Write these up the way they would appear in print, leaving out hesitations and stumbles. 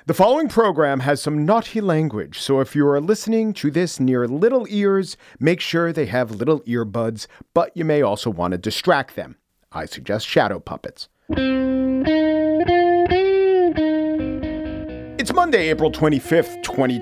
The following program has some naughty language, so if you are listening to this near little ears, make sure they have little earbuds, but you may also want to distract them. I suggest shadow puppets. It's Monday, April 25th,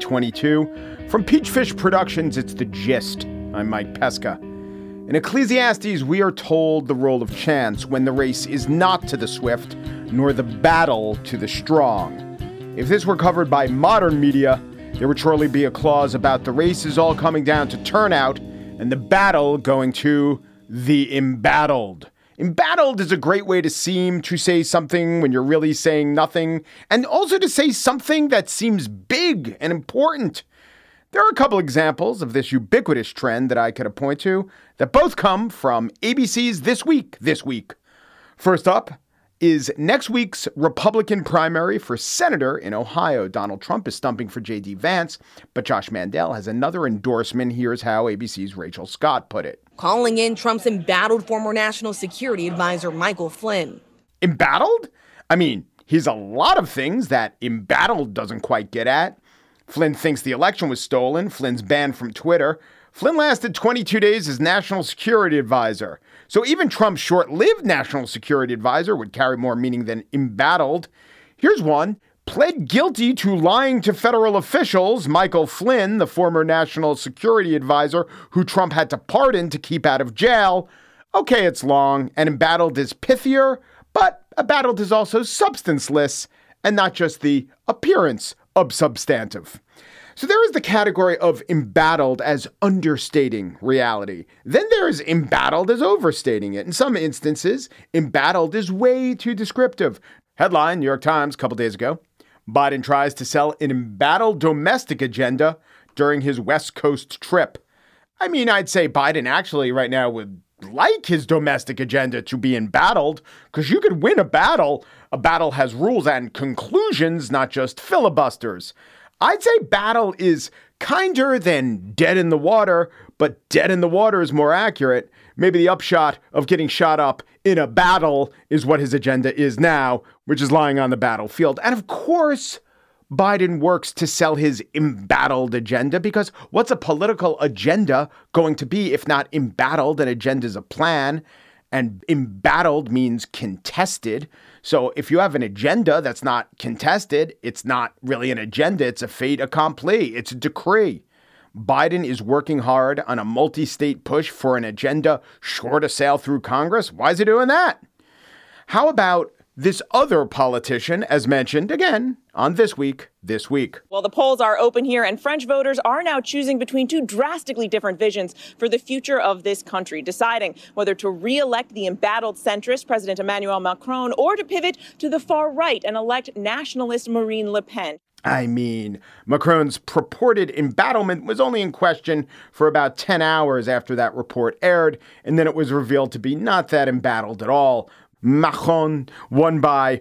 2022. From Peachfish Productions, it's The Gist. I'm Mike Pesca. In Ecclesiastes, we are told the role of chance when the race is not to the swift, nor the battle to the strong. If this were covered by modern media, there would surely be a clause about the race is all coming down to turnout and the battle going to the embattled. Embattled is a great way to seem to say something when you're really saying nothing, and also to say something that seems big and important. There are a couple examples of this ubiquitous trend that I could point to that both come from ABC's This Week. First up is next week's Republican primary for senator in Ohio. Donald Trump is stumping for J.D. Vance, but Josh Mandel has another endorsement. Here's how ABC's Rachel Scott put it. Calling in Trump's embattled former national security advisor Michael Flynn. Embattled? I mean, he's a lot of things that embattled doesn't quite get at. Flynn thinks the election was stolen. Flynn's banned from Twitter. Flynn lasted 22 days as national security advisor. So even Trump's short-lived national security advisor would carry more meaning than embattled. Here's one. Pled guilty to lying to federal officials. Michael Flynn, the former national security advisor who Trump had to pardon to keep out of jail. Okay, it's long, and embattled is pithier, but embattled is also substanceless and not just the appearance of substantive. So there is the category of embattled as understating reality. Then there is embattled as overstating it. In some instances, embattled is way too descriptive. Headline, New York Times, a couple days ago. Biden tries to sell an embattled domestic agenda during his West Coast trip. I mean, I'd say Biden actually right now would like his domestic agenda to be embattled, because you could win a battle. A battle has rules and conclusions, not just filibusters. I'd say battle is kinder than dead in the water, but dead in the water is more accurate. Maybe the upshot of getting shot up in a battle is what his agenda is now, which is lying on the battlefield. And of course, Biden works to sell his embattled agenda, because what's a political agenda going to be if not embattled? An agenda is a plan, and embattled means contested. So if you have an agenda that's not contested, it's not really an agenda. It's a fait accompli. It's a decree. Biden is working hard on a multi-state push for an agenda sure to sail through Congress. Why is he doing that? How about this other politician, as mentioned again on This Week. Well, the polls are open here, and French voters are now choosing between two drastically different visions for the future of this country, deciding whether to re-elect the embattled centrist President Emmanuel Macron or to pivot to the far right and elect nationalist Marine Le Pen. I mean, Macron's purported embattlement was only in question for about 10 hours after that report aired, and then it was revealed to be not that embattled at all. Macron won by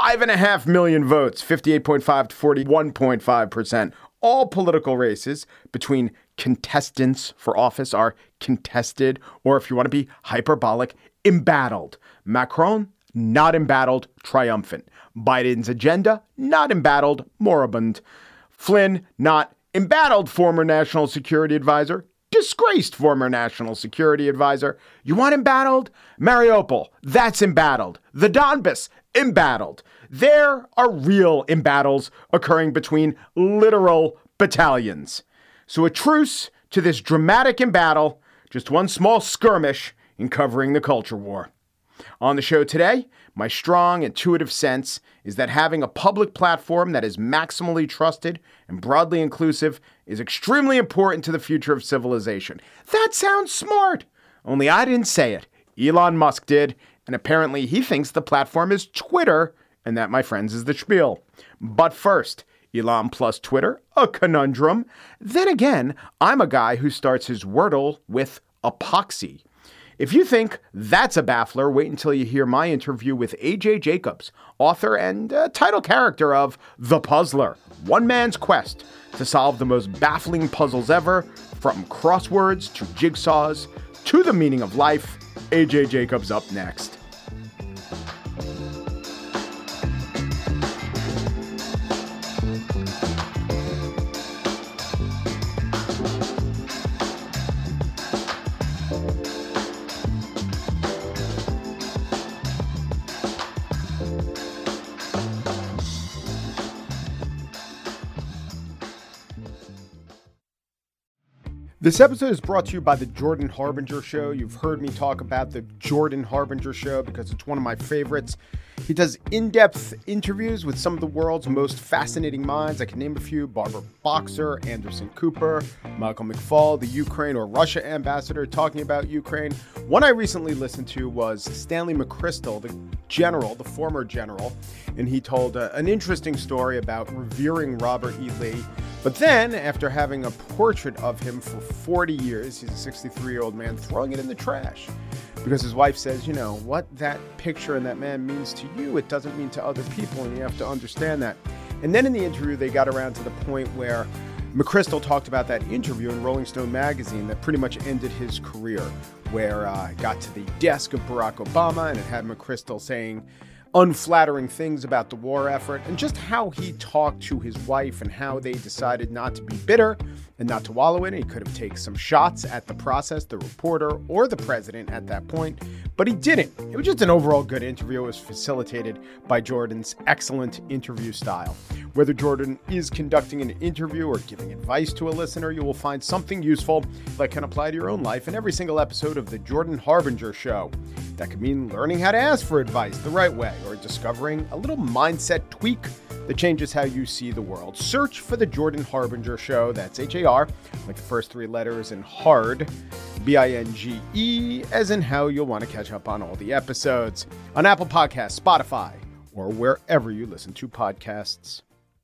5.5 million votes, 58.5 to 41.5%. All political races between contestants for office are contested, or if you want to be hyperbolic, embattled. Macron, not embattled, triumphant. Biden's agenda, not embattled, moribund. Flynn, not embattled, former national security advisor. Disgraced former national security advisor. You want embattled? Mariupol, that's embattled. The Donbass, embattled. There are real embattles occurring between literal battalions. So a truce to this dramatic embattle, just one small skirmish in covering the culture war. On the show today, my strong intuitive sense is that having a public platform that is maximally trusted and broadly inclusive is extremely important to the future of civilization. That sounds smart. Only I didn't say it. Elon Musk did, and apparently he thinks the platform is Twitter, and that, my friends, is the spiel. But first, Elon plus Twitter, a conundrum. Then again, I'm a guy who starts his Wordle with epoxy. If you think that's a baffler, wait until you hear my interview with A.J. Jacobs, author and title character of The Puzzler, one man's quest to solve the most baffling puzzles ever, from crosswords to jigsaws to the meaning of life. A.J. Jacobs up next. This episode is brought to you by the Jordan Harbinger Show. You've heard me talk about the Jordan Harbinger Show because it's one of my favorites. He does in-depth interviews with some of the world's most fascinating minds. I can name a few: Barbara Boxer, Anderson Cooper, Michael McFaul, the Ukraine or Russia ambassador talking about Ukraine. One I recently listened to was Stanley McChrystal, the former general, and he told an interesting story about revering Robert E. Lee. But then, after having a portrait of him for 40 years, he's a 63-year-old man, throwing it in the trash. Because his wife says, you know, what that picture and that man means to you, it doesn't mean to other people, and you have to understand that. And then in the interview, they got around to the point where McChrystal talked about that interview in Rolling Stone magazine that pretty much ended his career, where it got to the desk of Barack Obama, and it had McChrystal saying unflattering things about the war effort, and just how he talked to his wife and how they decided not to be bitter and not to wallow in it. He could have taken some shots at the process, the reporter, or the president at that point, but he didn't. It was just an overall good interview. It was facilitated by Jordan's excellent interview style. Whether Jordan is conducting an interview or giving advice to a listener, you will find something useful that can apply to your own life in every single episode of The Jordan Harbinger Show. That could mean learning how to ask for advice the right way, or discovering a little mindset tweak that changes how you see the world. Search for The Jordan Harbinger Show. That's H-A-R, like the first three letters, and hard, B-I-N-G-E, as in how you'll want to catch up on all the episodes on Apple Podcasts, Spotify, or wherever you listen to podcasts.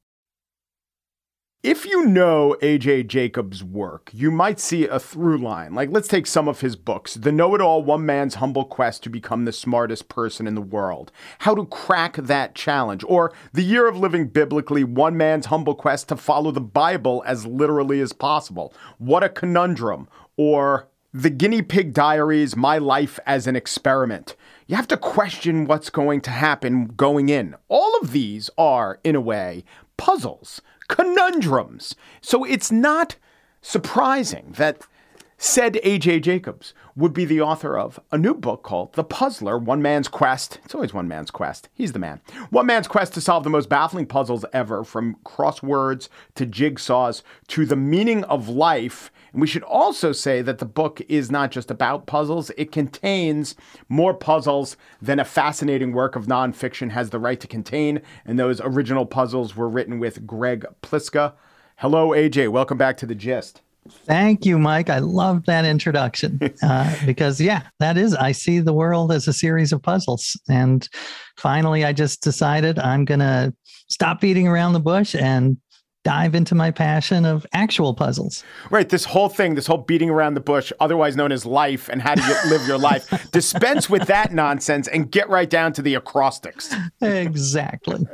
If you know A.J. Jacobs' work, you might see a through line. Like, let's take some of his books: The Know-It-All, One Man's Humble Quest to Become the Smartest Person in the World, How to Crack That Challenge, or The Year of Living Biblically, One Man's Humble Quest to Follow the Bible as Literally as Possible, What a Conundrum, or The Guinea Pig Diaries, My Life as an Experiment. You have to question what's going to happen going in. All of these are, in a way, puzzles, conundrums. So it's not surprising that said A.J. Jacobs would be the author of a new book called The Puzzler, One Man's Quest. It's always one man's quest. He's the man. One man's quest to solve the most baffling puzzles ever, from crosswords to jigsaws to the meaning of life. And we should also say that the book is not just about puzzles. It contains more puzzles than a fascinating work of nonfiction has the right to contain. And those original puzzles were written with Greg Pliska. Hello, AJ. Welcome back to The Gist. Thank you, Mike. I love that introduction because, that is, I see the world as a series of puzzles. And finally, I just decided I'm going to stop beating around the bush and dive into my passion of actual puzzles. Right. This whole beating around the bush, otherwise known as life and how do you live your life, dispense with that nonsense and get right down to the acrostics. Exactly.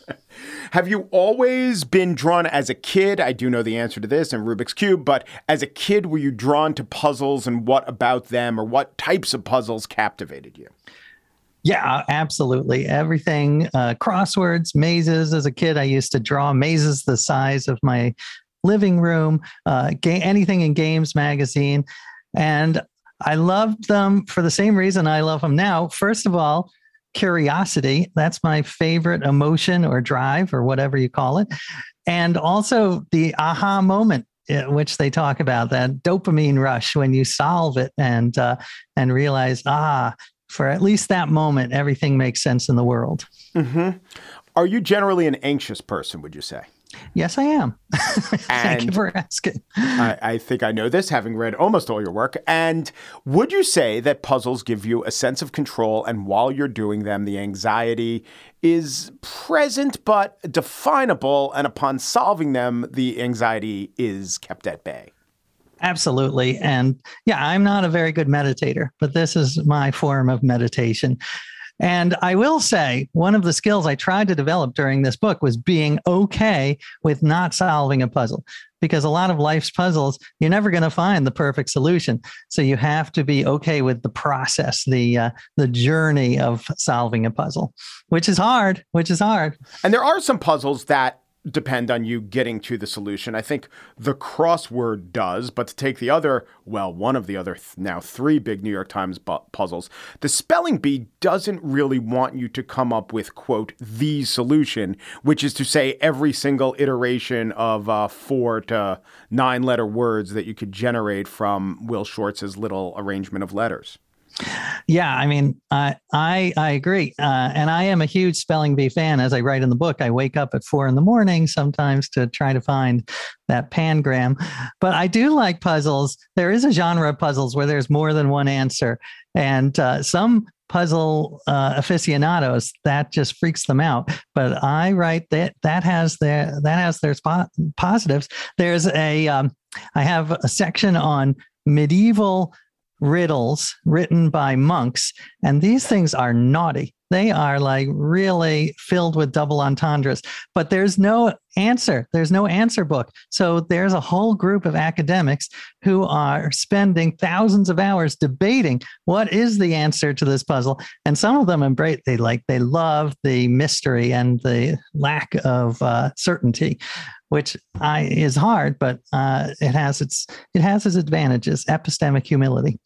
Have you always been drawn as a kid? I do know the answer to this and Rubik's Cube, but as a kid, were you drawn to puzzles, and what about them, or what types of puzzles captivated you? Yeah, absolutely. Everything, crosswords, mazes. As a kid, I used to draw mazes the size of my living room, anything in Games magazine. And I loved them for the same reason I love them now. First of all, curiosity. That's my favorite emotion or drive or whatever you call it. And also the aha moment, which they talk about, that dopamine rush when you solve it and realize, for at least that moment, everything makes sense in the world. Mm-hmm. Are you generally an anxious person, would you say? Yes, I am. Thank you for asking. I think I know this, having read almost all your work. And would you say that puzzles give you a sense of control, and while you're doing them, the anxiety is present but definable, and upon solving them, the anxiety is kept at bay? Absolutely. And I'm not a very good meditator, but this is my form of meditation. And I will say, one of the skills I tried to develop during this book was being okay with not solving a puzzle, because a lot of life's puzzles, you're never going to find the perfect solution. So you have to be okay with the process, the journey of solving a puzzle, which is hard. And there are some puzzles that depend on you getting to the solution. I think the crossword does, but to take the other, one of the other now 3 big New York Times puzzles, the spelling bee doesn't really want you to come up with, quote, the solution, which is to say every single iteration of 4 to 9 letter words that you could generate from Will Shortz's little arrangement of letters. Yeah, I mean, I agree. And I am a huge spelling bee fan. As I write in the book, I wake up at 4 a.m. sometimes to try to find that pangram. But I do like puzzles. There is a genre of puzzles where there's more than one answer. And some puzzle aficionados, that just freaks them out. But I write that has their positives. There's I have a section on medieval riddles written by monks, and these things are naughty. They are like really filled with double entendres, but there's no answer. There's no answer book. So there's a whole group of academics who are spending thousands of hours debating what is the answer to this puzzle. And some of them embrace, they love the mystery and the lack of certainty, which is hard, but it has its advantages. Epistemic humility.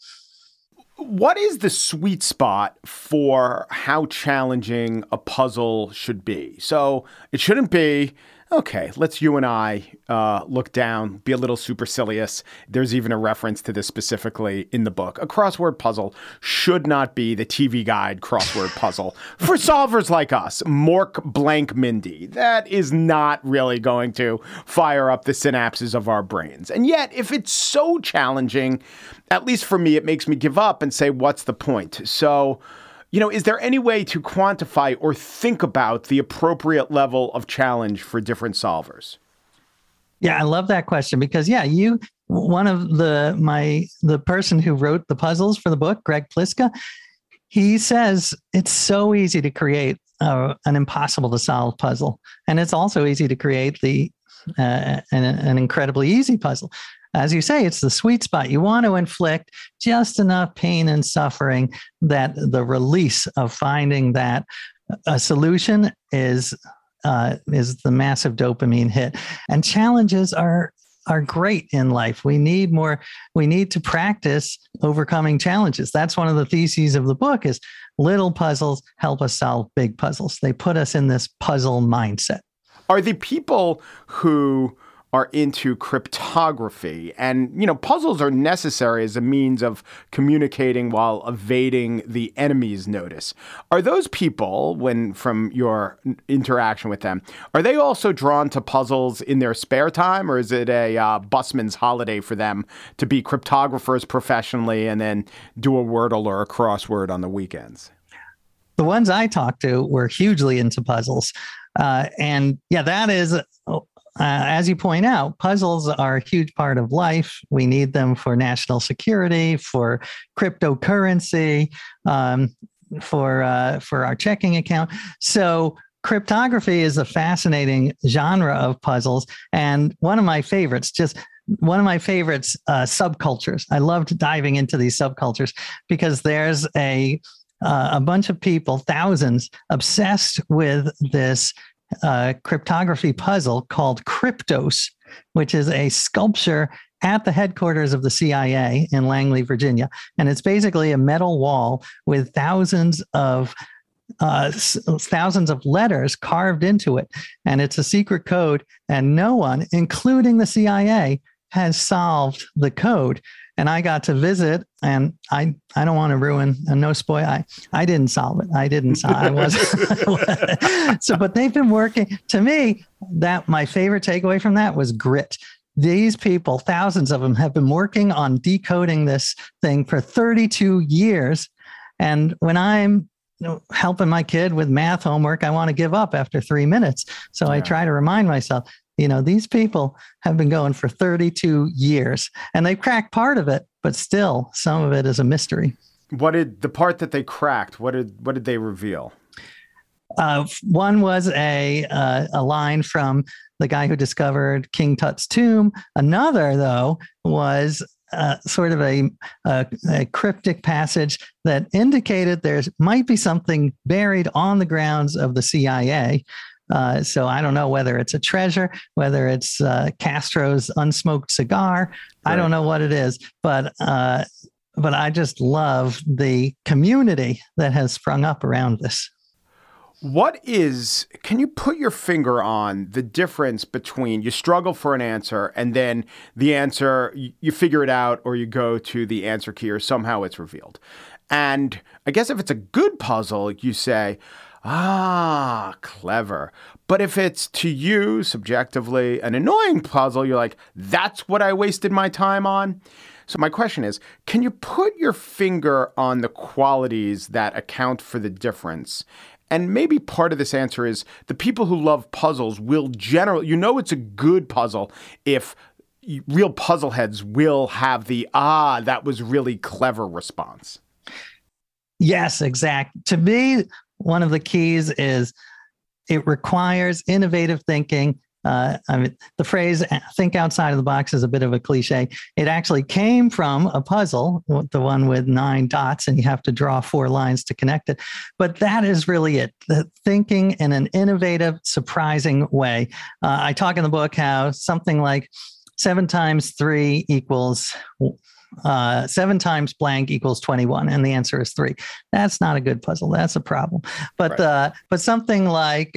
What is the sweet spot for how challenging a puzzle should be? So it shouldn't be, okay, let's you and I look down, be a little supercilious. There's even a reference to this specifically in the book. A crossword puzzle should not be the TV Guide crossword puzzle for solvers like us. Mork blank Mindy. That is not really going to fire up the synapses of our brains. And yet, if it's so challenging, at least for me, it makes me give up and say, what's the point? So, is there any way to quantify or think about the appropriate level of challenge for different solvers? Yeah, I love that question because, one of the person who wrote the puzzles for the book, Greg Pliska, he says it's so easy to create an impossible to solve puzzle. And it's also easy to create an incredibly easy puzzle. As you say, it's the sweet spot. You want to inflict just enough pain and suffering that the release of finding that a solution is the massive dopamine hit. And challenges are great in life. We need to practice overcoming challenges. That's one of the theses of the book is little puzzles help us solve big puzzles. They put us in this puzzle mindset. Are the people who are into cryptography, and puzzles are necessary as a means of communicating while evading the enemy's notice. Are those people, from your interaction with them, are they also drawn to puzzles in their spare time, or is it a busman's holiday for them to be cryptographers professionally and then do a Wordle or a crossword on the weekends? The ones I talked to were hugely into puzzles. That is, as you point out, puzzles are a huge part of life. We need them for national security, for cryptocurrency, for our checking account. So cryptography is a fascinating genre of puzzles. And one of my favorites, subcultures. I loved diving into these subcultures because there's a bunch of people, thousands, obsessed with this cryptography puzzle called Kryptos, which is a sculpture at the headquarters of the CIA in Langley, Virginia. And it's basically a metal wall with thousands of letters carved into it. And it's a secret code, and no one, including the CIA, has solved the code. And I got to visit, and I don't want to ruin no spoil. I didn't solve it. I wasn't. So, but they've been working. To me, that my favorite takeaway from that was grit. These people, thousands of them, have been working on decoding this thing for 32 years. And when I'm helping my kid with math homework, I want to give up after 3 minutes. So I try to remind myself, these people have been going for 32 years and they've cracked part of it, but still some of it is a mystery. What did the part that they cracked, what did they reveal? One was a line from the guy who discovered King Tut's tomb. Another, though, was sort of a cryptic passage that indicated there might be something buried on the grounds of the CIA. So I don't know whether it's a treasure, whether it's Castro's unsmoked cigar. Right. I don't know what it is, but I just love the community that has sprung up around this. Can you put your finger on the difference between you struggle for an answer and then the answer, you figure it out, or you go to the answer key or somehow it's revealed? And I guess if it's a good puzzle, you say, clever. But if it's to you subjectively an annoying puzzle, you're like, that's what I wasted my time on. So my question is, can you put your finger on the qualities that account for the difference? And maybe part of this answer is the people who love puzzles will generally, it's a good puzzle if real puzzle heads will have the, that was really clever response. Yes, exactly. To me, one of the keys is it requires innovative thinking. The phrase "think outside of the box" is a bit of a cliche. It actually came from a puzzle, the one with 9 dots, and you have to draw 4 lines to connect it. But that is really it, the thinking in an innovative, surprising way. I talk in the book how something like 7 times 3 equals 7 times blank equals 21, and the answer is 3. That's not a good puzzle. That's a problem. But right. But something like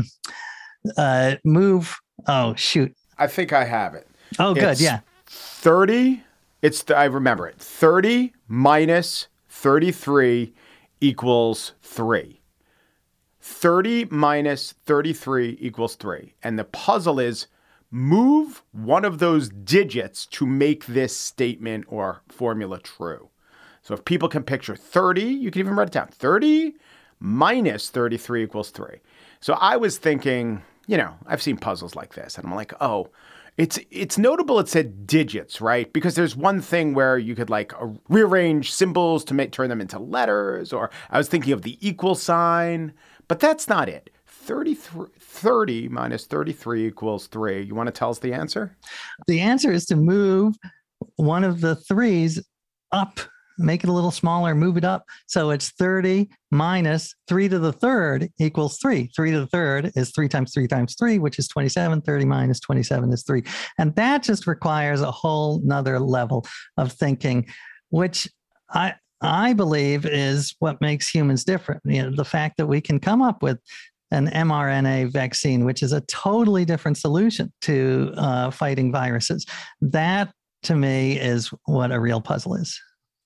move. Oh shoot! I think I have it. Oh, good. Yeah. 30. I remember it. 30 minus 33 equals 3. 30 minus 33 equals 3, and the puzzle is move one of those digits to make this statement or formula true. So if people can picture 30, you can even write it down. 30 minus 33 equals 3. So I was thinking, I've seen puzzles like this, and I'm like, it's notable it said digits, right? Because there's one thing where you could rearrange symbols to turn them into letters, or I was thinking of the equal sign, but that's not it. 30 minus 33 equals 3. You want to tell us the answer? The answer is to move one of the 3s up, make it a little smaller, move it up. So it's 30 minus 3 to the 3rd equals 3. 3 to the 3rd is 3 times 3 times 3, which is 27. 30 minus 27 is 3. And that just requires a whole nother level of thinking, which I believe is what makes humans different. The fact that we can come up with an mRNA vaccine, which is a totally different solution to fighting viruses. That, to me, is what a real puzzle is.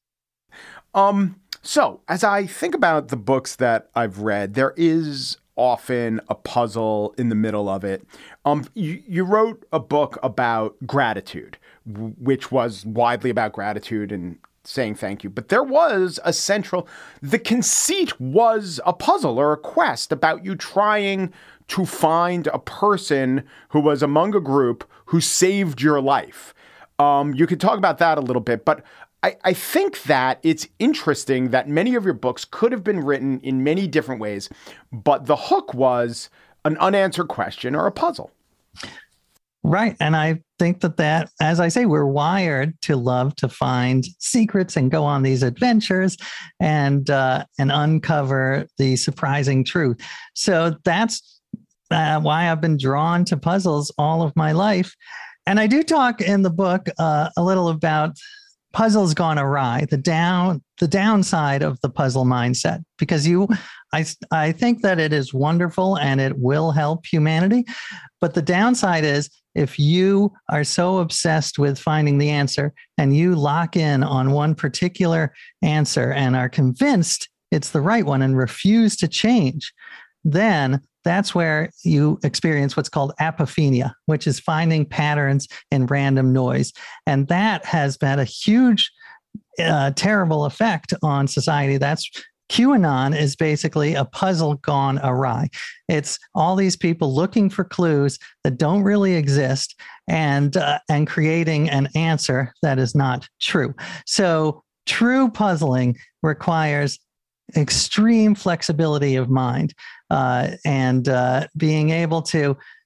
So as I think about the books that I've read, there is often a puzzle in the middle of it. You wrote a book about gratitude, which was widely about gratitude and saying thank you. But there was the conceit was a puzzle or a quest about you trying to find a person who was among a group who saved your life. You could talk about that a little bit, but I think that it's interesting that many of your books could have been written in many different ways, but the hook was an unanswered question or a puzzle. Right. And I think that, as I say, we're wired to love to find secrets and go on these adventures and uncover the surprising truth. So that's why I've been drawn to puzzles all of my life. And I do talk in the book a little about puzzles gone awry, the downside of the puzzle mindset, because I think that it is wonderful and it will help humanity. But the downside is if you are so obsessed with finding the answer and you lock in on one particular answer and are convinced it's the right one and refuse to change, then that's where you experience what's called apophenia, which is finding patterns in random noise. And that has had a huge, terrible effect on society. QAnon is basically a puzzle gone awry. It's all these people looking for clues that don't really exist and creating an answer that is not true. So true puzzling requires extreme flexibility of mind and being able to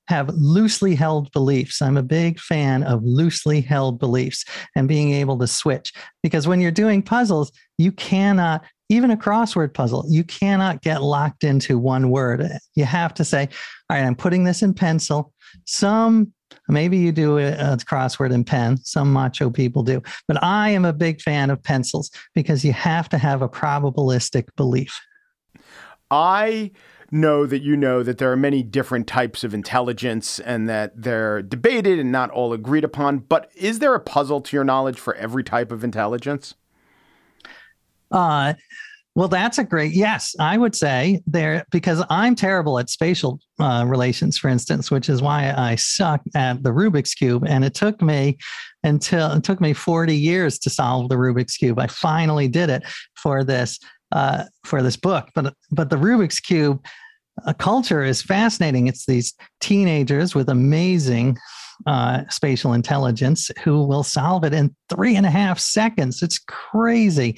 have loosely held beliefs. I'm a big fan of loosely held beliefs and being able to switch, because when you're doing puzzles, you cannot, even a crossword puzzle, you cannot get locked into one word. You have to say, all right, I'm putting this in pencil. Maybe you do a crossword in pen. Some macho people do. But I am a big fan of pencils because you have to have a probabilistic belief. I know that there are many different types of intelligence and that they're debated and not all agreed upon. But is there a puzzle, to your knowledge, for every type of intelligence? Well, that's yes, I would say there, because I'm terrible at spatial relations, for instance, which is why I suck at the Rubik's Cube. And it took me 40 years to solve the Rubik's Cube. I finally did it for this book. But the Rubik's Cube culture is fascinating. It's these teenagers with amazing spatial intelligence who will solve it in 3.5 seconds. It's crazy.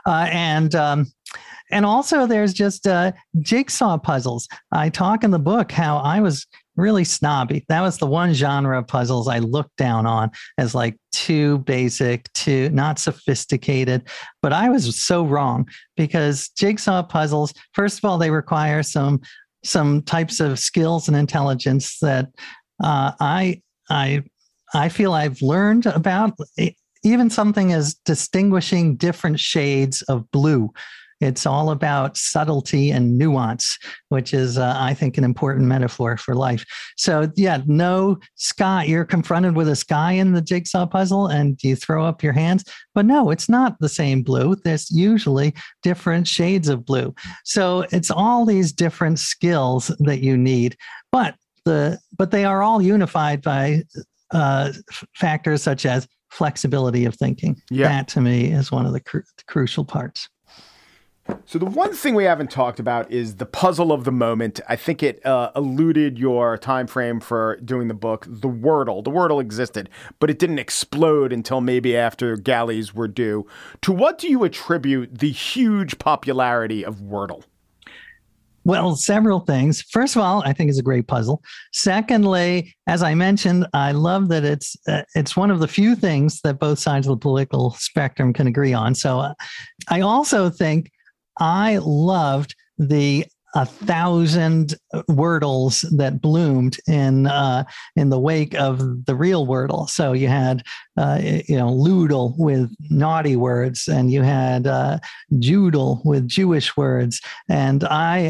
And also there's just jigsaw puzzles. I talk in the book how I was really snobby. That was the one genre of puzzles I looked down on as like too basic, too not sophisticated. But I was so wrong, because jigsaw puzzles, first of all, they require some types of skills and intelligence that I feel I've learned about. Even something as distinguishing different shades of blue. It's all about subtlety and nuance, which is, I think, an important metaphor for life. So, yeah, no sky. You're confronted with a sky in the jigsaw puzzle and you throw up your hands. But no, it's not the same blue. There's usually different shades of blue. So it's all these different skills that you need. But they are all unified by factors such as flexibility of thinking. Yeah. That, to me, is one of the crucial parts. So the one thing we haven't talked about is the puzzle of the moment. I think it eluded your time frame for doing the book, the Wordle. The Wordle existed, but it didn't explode until maybe after galleys were due. To what do you attribute the huge popularity of Wordle? Well, several things. First of all, I think it's a great puzzle. Secondly, as I mentioned, I love that it's one of the few things that both sides of the political spectrum can agree on. So I also think I loved the 1,000 Wordles that bloomed in the wake of the real Wordle. So you had Loodle with naughty words, and you had Joodle with Jewish words, and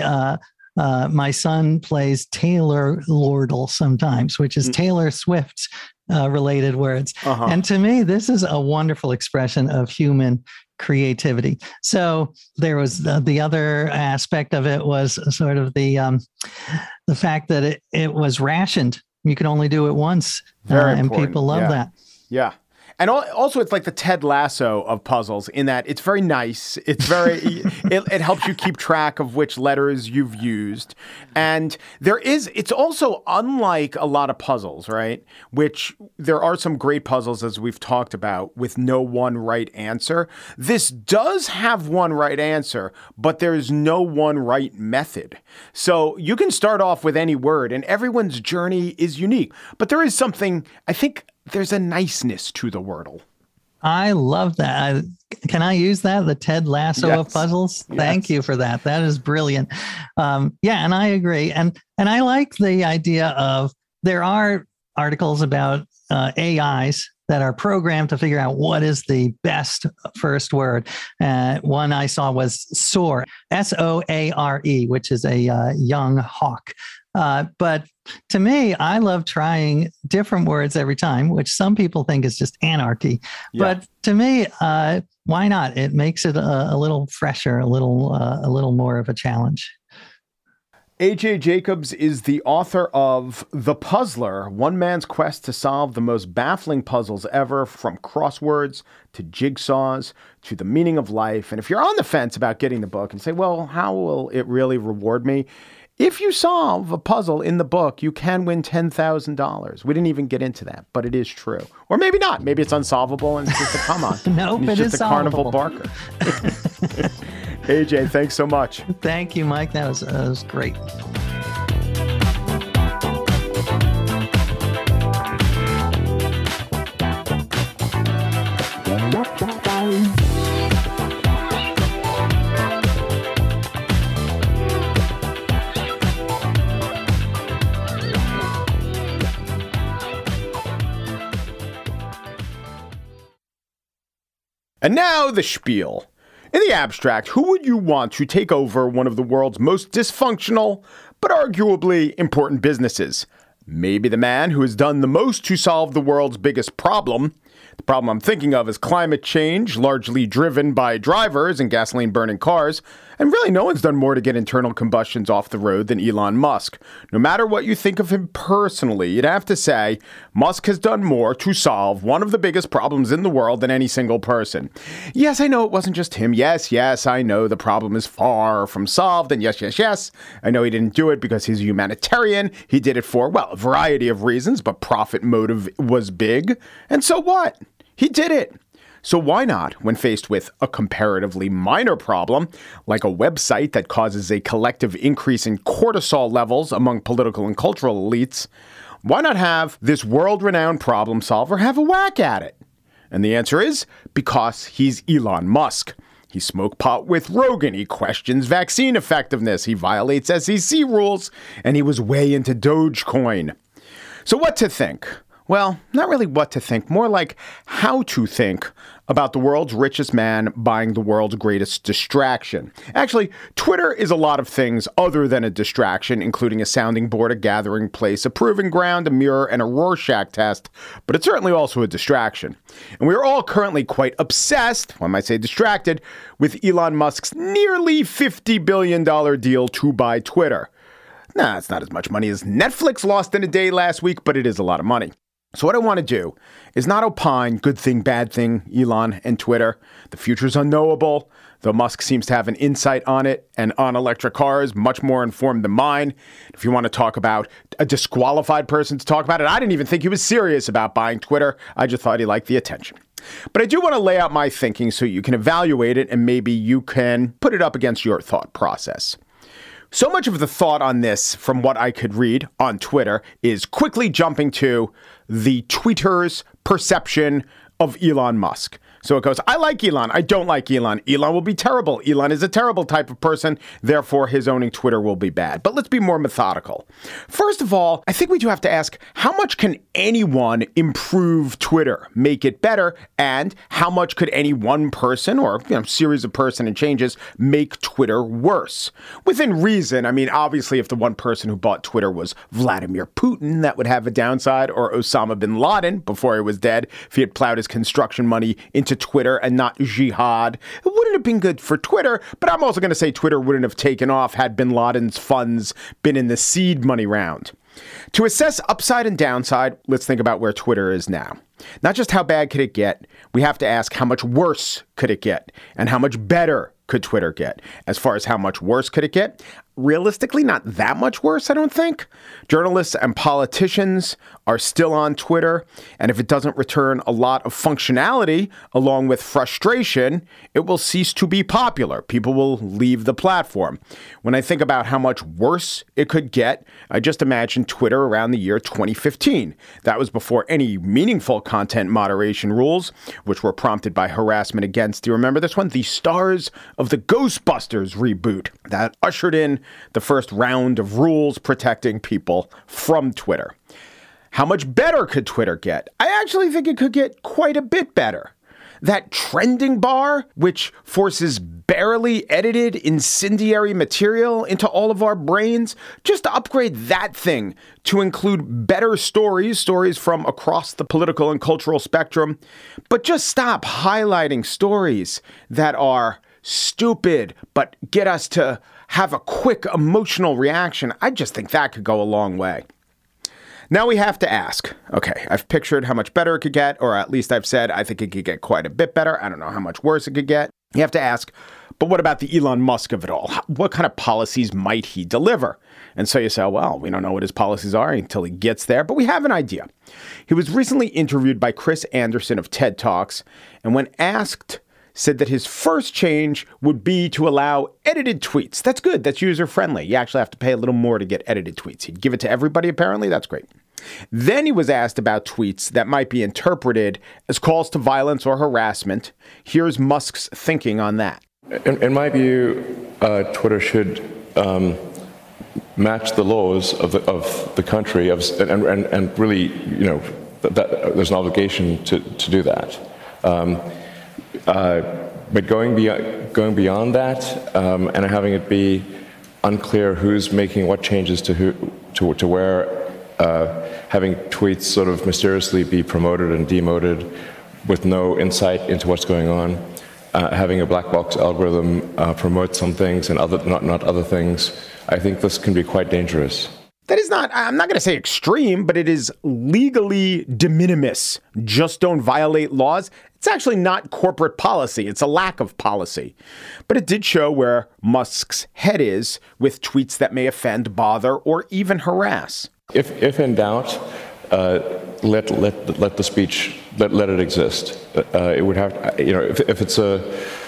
my son plays Taylor Lordle sometimes, which is Taylor Swift's related words. Uh-huh. And to me, this is a wonderful expression of human creativity. So there was the other aspect of it was sort of the fact that it was rationed. You could only do it once, and people love that. Yeah. And also, it's like the Ted Lasso of puzzles in that it's very nice. It's very, it helps you keep track of which letters you've used. And it's also unlike a lot of puzzles, right? Which there are some great puzzles, as we've talked about, with no one right answer. This does have one right answer, but there's no one right method. So you can start off with any word and everyone's journey is unique. But there is something, I think, there's a niceness to the Wordle. I love that. Can I use that? The Ted Lasso of puzzles? Yes. Thank you for that. That is brilliant. And I agree. And I like the idea of there are articles about AIs that are programmed to figure out what is the best first word. One I saw was soar, SOARE, which is a young hawk. But to me, I love trying different words every time, which some people think is just anarchy. Yeah. But to me, why not? It makes it a little fresher, a little more of a challenge. A.J. Jacobs is the author of The Puzzler, one man's quest to solve the most baffling puzzles ever, from crosswords to jigsaws to the meaning of life. And if you're on the fence about getting the book and say, well, how will it really reward me? If you solve a puzzle in the book, you can win $10,000. We didn't even get into that, but it is true. Or maybe not. Maybe it's unsolvable and it's just a come on. Nope, it's just a solvable. Carnival barker. AJ, thanks so much. Thank you, Mike. That was great. And now the spiel. In the abstract, who would you want to take over one of the world's most dysfunctional, but arguably important businesses? Maybe the man who has done the most to solve the world's biggest problem. The problem I'm thinking of is climate change, largely driven by drivers and gasoline-burning cars. And really, no one's done more to get internal combustions off the road than Elon Musk. No matter what you think of him personally, you'd have to say Musk has done more to solve one of the biggest problems in the world than any single person. Yes, I know it wasn't just him. Yes, I know the problem is far from solved. And yes, I know he didn't do it because he's a humanitarian. He did it for, well, a variety of reasons, but profit motive was big. And so what? He did it. So why not, when faced with a comparatively minor problem, like a website that causes a collective increase in cortisol levels among political and cultural elites, why not have this world-renowned problem solver have a whack at it? And the answer is because he's Elon Musk. He smoked pot with Rogan. He questions vaccine effectiveness. He violates SEC rules. And he was way into Dogecoin. So what to think? Well, not really what to think, more like how to think about the world's richest man buying the world's greatest distraction. Actually, Twitter is a lot of things other than a distraction, including a sounding board, a gathering place, a proving ground, a mirror, and a Rorschach test. But it's certainly also a distraction. And we are all currently quite obsessed, one might say distracted, with Elon Musk's nearly $50 billion deal to buy Twitter. Nah, it's not as much money as Netflix lost in a day last week, but it is a lot of money. So what I want to do is not opine, good thing, bad thing, Elon and Twitter. The future's unknowable, though Musk seems to have an insight on it and on electric cars, much more informed than mine. If you want to talk about a disqualified person to talk about it, I didn't even think he was serious about buying Twitter. I just thought he liked the attention. But I do want to lay out my thinking so you can evaluate it and maybe you can put it up against your thought process. So much of the thought on this, from what I could read on Twitter, is quickly jumping to the tweeter's perception of Elon Musk. So it goes, I like Elon. I don't like Elon. Elon will be terrible. Elon is a terrible type of person. Therefore, his owning Twitter will be bad. But let's be more methodical. First of all, I think we do have to ask, how much can anyone improve Twitter, make it better? And how much could any one person or series of person and changes make Twitter worse? Within reason. I mean, obviously, if the one person who bought Twitter was Vladimir Putin, that would have a downside, or Osama bin Laden before he was dead, if he had plowed his construction money into Twitter and not jihad. It wouldn't have been good for Twitter, but I'm also going to say Twitter wouldn't have taken off had bin Laden's funds been in the seed money round. To assess upside and downside, let's think about where Twitter is now. Not just how bad could it get, we have to ask how much worse could it get and how much better could Twitter get? As far as how much worse could it get? Realistically, not that much worse, I don't think. Journalists and politicians are still on Twitter, and if it doesn't return a lot of functionality along with frustration, it will cease to be popular. People will leave the platform. When I think about how much worse it could get, I just imagine Twitter around the year 2015. That was before any meaningful content moderation rules, which were prompted by harassment against, do you remember this one? The stars of the Ghostbusters reboot that ushered in the first round of rules protecting people from Twitter. How much better could Twitter get? I actually think it could get quite a bit better. That trending bar, which forces barely edited incendiary material into all of our brains, just to upgrade that thing to include better stories from across the political and cultural spectrum, but just stop highlighting stories that are stupid, but get us to have a quick emotional reaction. I just think that could go a long way. Now we have to ask, okay, I've pictured how much better it could get, or at least I've said I think it could get quite a bit better. I don't know how much worse it could get. You have to ask, but what about the Elon Musk of it all? What kind of policies might he deliver? And so you say, well, we don't know what his policies are until he gets there, but we have an idea. He was recently interviewed by Chris Anderson of TED Talks, and when asked, said that his first change would be to allow edited tweets. That's good. That's user-friendly. You actually have to pay a little more to get edited tweets. He'd give it to everybody, apparently. That's great. Then he was asked about tweets that might be interpreted as calls to violence or harassment. Here's Musk's thinking on that. In my view, Twitter should match the laws of the country, and really, that there's an obligation to do that. But going beyond that, and having it be unclear who's making what changes to where, having tweets sort of mysteriously be promoted and demoted with no insight into what's going on, having a black box algorithm promote some things and not other things, I think this can be quite dangerous. That is not, I'm not going to say extreme, but it is legally de minimis. Just don't violate laws. It's actually not corporate policy. It's a lack of policy. But it did show where Musk's head is with tweets that may offend, bother, or even harass. If in doubt, let the speech, let it exist. It would have, if it's a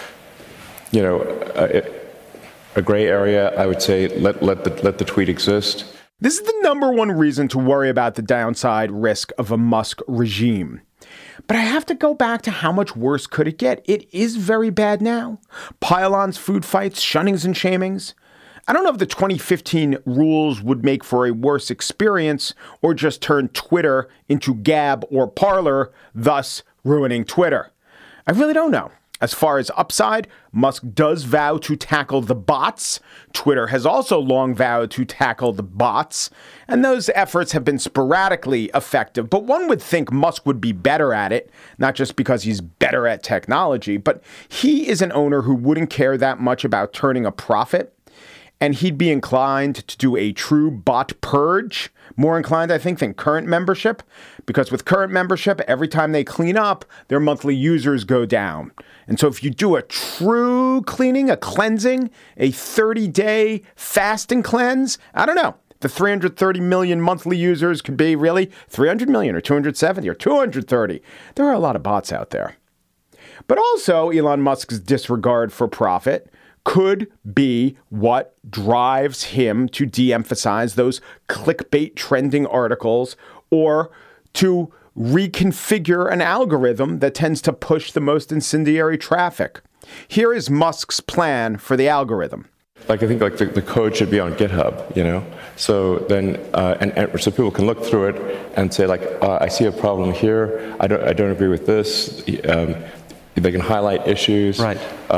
gray area, I would say let the tweet exist. This is the number one reason to worry about the downside risk of a Musk regime. But I have to go back to how much worse could it get? It is very bad now. Pile-ons, food fights, shunnings and shamings. I don't know if the 2015 rules would make for a worse experience or just turn Twitter into Gab or Parler, thus ruining Twitter. I really don't know. As far as upside, Musk does vow to tackle the bots. Twitter has also long vowed to tackle the bots, and those efforts have been sporadically effective. But one would think Musk would be better at it, not just because he's better at technology, but he is an owner who wouldn't care that much about turning a profit. And he'd be inclined to do a true bot purge, more inclined, I think, than current membership, because with current membership, every time they clean up, their monthly users go down. And so if you do a true cleaning, a cleansing, a 30-day fasting cleanse, I don't know. The 330 million monthly users could be really 300 million or 270 or 230. There are a lot of bots out there. But also, Elon Musk's disregard for profit could be what drives him to de-emphasize those clickbait trending articles or to reconfigure an algorithm that tends to push the most incendiary traffic. Here is Musk's plan for the algorithm. I think the code should be on GitHub, So then, and so people can look through it and say I see a problem here. I don't agree with this. They can highlight issues, right.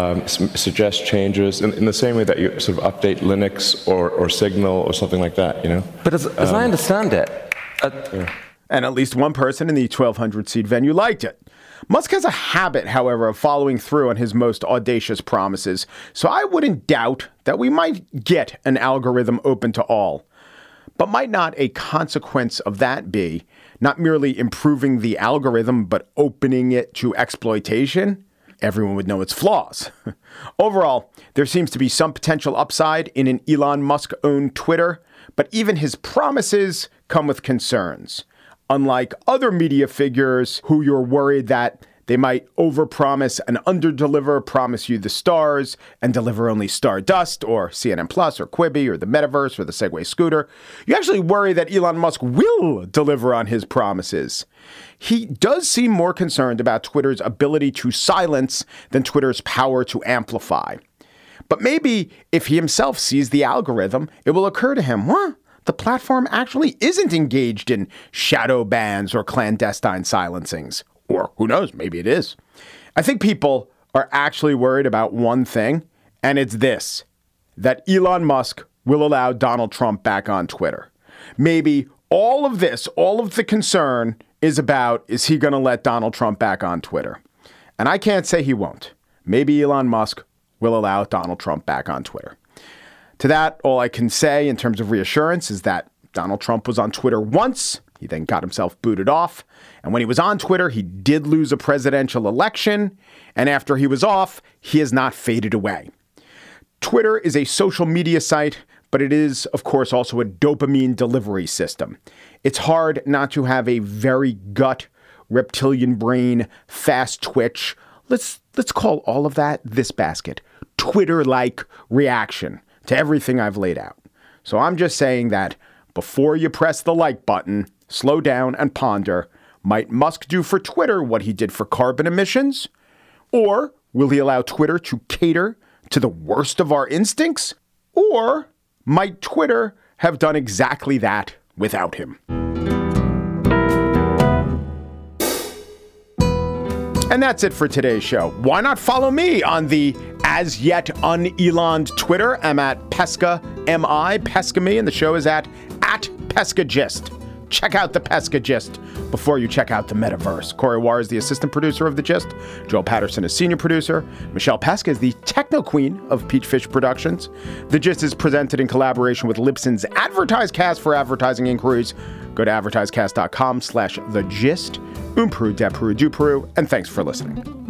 Suggest changes in the same way that you sort of update Linux or Signal or something like that, But as I understand it, and at least one person in the 1,200-seat venue liked it. Musk has a habit, however, of following through on his most audacious promises, so I wouldn't doubt that we might get an algorithm open to all. But might not a consequence of that be not merely improving the algorithm, but opening it to exploitation? Everyone would know its flaws. Overall, there seems to be some potential upside in an Elon Musk-owned Twitter, but even his promises come with concerns. Unlike other media figures who you're worried that they might overpromise and underdeliver, promise you the stars and deliver only Stardust or CNN Plus or Quibi or the Metaverse or the Segway scooter. You actually worry that Elon Musk will deliver on his promises. He does seem more concerned about Twitter's ability to silence than Twitter's power to amplify. But maybe if he himself sees the algorithm, it will occur to him, the platform actually isn't engaged in shadow bans or clandestine silencings. Or who knows, maybe it is. I think people are actually worried about one thing, and it's this, that Elon Musk will allow Donald Trump back on Twitter. Maybe all of the concern is about, is he going to let Donald Trump back on Twitter? And I can't say he won't. Maybe Elon Musk will allow Donald Trump back on Twitter. To that, all I can say in terms of reassurance is that Donald Trump was on Twitter once. He then got himself booted off. And when he was on Twitter, he did lose a presidential election. And after he was off, he has not faded away. Twitter is a social media site, but it is, of course, also a dopamine delivery system. It's hard not to have a very gut, reptilian brain, fast twitch. Let's call all of that this basket. Twitter-like reaction to everything I've laid out. So I'm just saying that before you press the like button, slow down and ponder. Might Musk do for Twitter what he did for carbon emissions? Or will he allow Twitter to cater to the worst of our instincts? Or might Twitter have done exactly that without him? And And that's it for today's show. Why not follow me on the as yet un-Elon'd Twitter? I'm at Pesca MI, Pesca me, and the show is at Pesca Gist. Check out the Pesca Gist before you check out the metaverse. Corey War is the assistant producer of The Gist. Joel Patterson is senior producer. Michelle Pesca is the techno queen of Peachfish Productions. The Gist is presented in collaboration with Libsyn's AdvertiseCast for advertising inquiries. Go to advertisecast.com/thegist. Peru, de Peru, du Peru, and thanks for listening.